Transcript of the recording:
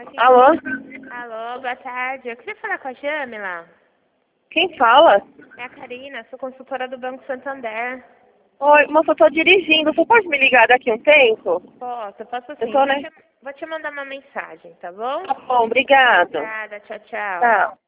Alô? Alô, boa tarde. Eu queria falar com a Jamila. Quem fala? É a Karina, sou consultora do Banco Santander. Oi, moça, eu tô dirigindo. Você pode me ligar daqui a um tempo? Posso Eu sim. tô, né? Vou te mandar uma mensagem, tá bom? Tá bom, obrigado. Obrigada, tchau, tchau. Tchau.